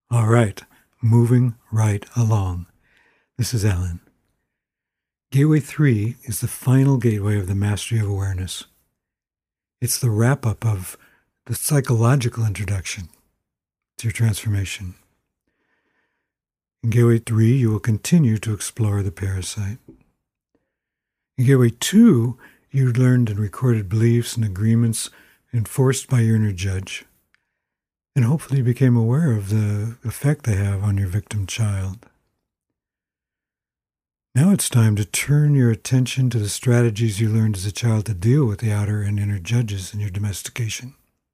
All right, moving right along. This is Alan. Gateway 3 is the final gateway of the mastery of awareness. It's the wrap-up of the psychological introduction to your transformation. In Gateway 3, you will continue to explore the parasite. In Gateway 2, you learned and recorded beliefs and agreements enforced by your inner judge, and hopefully became aware of the effect they have on your victim child. Now it's time to turn your attention to the strategies you learned as a child to deal with the outer and inner judges in your domestication.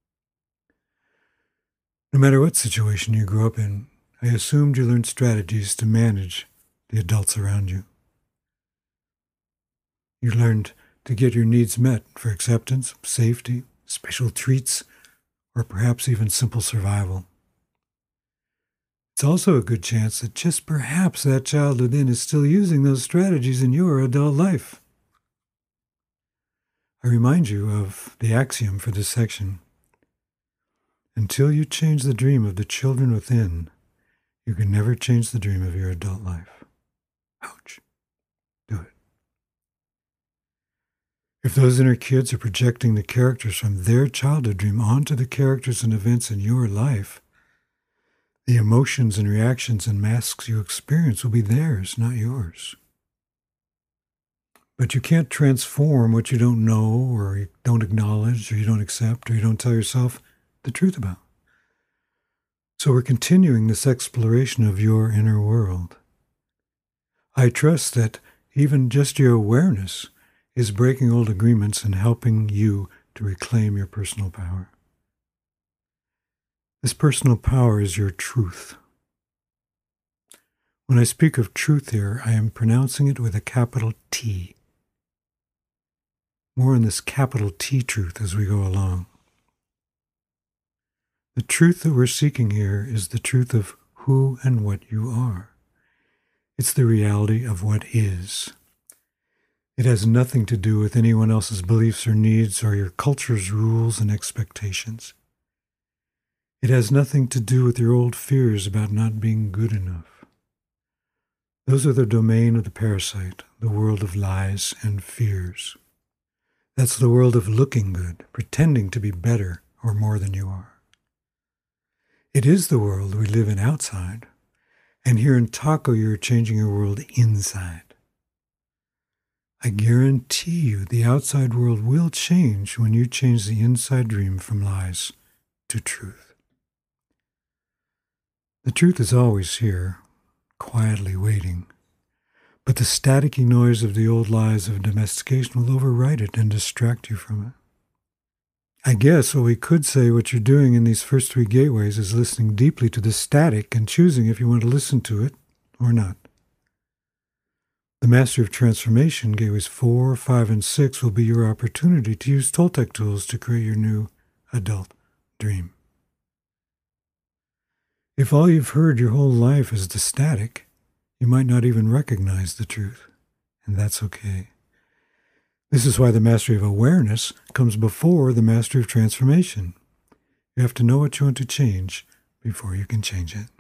No matter what situation you grew up in, I assumed you learned strategies to manage the adults around you. You learned to get your needs met for acceptance, safety, special treats, or perhaps even simple survival. It's also a good chance that just perhaps that child within is still using those strategies in your adult life. I remind you of the axiom for this section. Until you change the dream of the children within, you can never change the dream of your adult life. Ouch. Do it. If those inner kids are projecting the characters from their childhood dream onto the characters and events in your life, the emotions and reactions and masks you experience will be theirs, not yours. But you can't transform what you don't know, or you don't acknowledge, or you don't accept, or you don't tell yourself the truth about. So we're continuing this exploration of your inner world. I trust that even just your awareness is breaking old agreements and helping you to reclaim your personal power. This personal power is your truth. When I speak of truth here, I am pronouncing it with a capital T. More on this capital T truth as we go along. The truth that we're seeking here is the truth of who and what you are. It's the reality of what is. It has nothing to do with anyone else's beliefs or needs or your culture's rules and expectations. It has nothing to do with your old fears about not being good enough. Those are the domain of the parasite, the world of lies and fears. That's the world of looking good, pretending to be better or more than you are. It is the world we live in outside, and here in Taco you're changing your world inside. I guarantee you the outside world will change when you change the inside dream from lies to truth. The truth is always here, quietly waiting, but the staticky noise of the old lies of domestication will override it and distract you from it. I guess what we could say what you're doing in these first three gateways is listening deeply to the static and choosing if you want to listen to it or not. The Mastery of Transformation, gateways 4, 5, and 6 will be your opportunity to use Toltec tools to create your new adult dream. If all you've heard your whole life is the static, you might not even recognize the truth, and that's okay. This is why the mastery of awareness comes before the mastery of transformation. You have to know what you want to change before you can change it.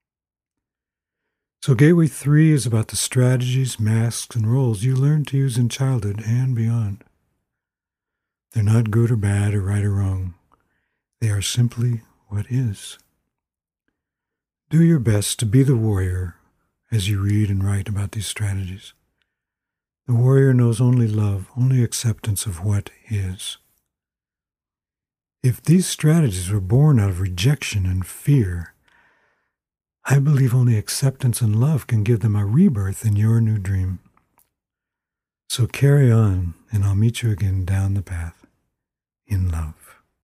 So Gateway 3 is about the strategies, masks, and roles you learned to use in childhood and beyond. They're not good or bad or right or wrong. They are simply what is. Do your best to be the warrior as you read and write about these strategies. The warrior knows only love, only acceptance of what is. If these strategies were born out of rejection and fear, I believe only acceptance and love can give them a rebirth in your new dream. So carry on, and I'll meet you again down the path in love.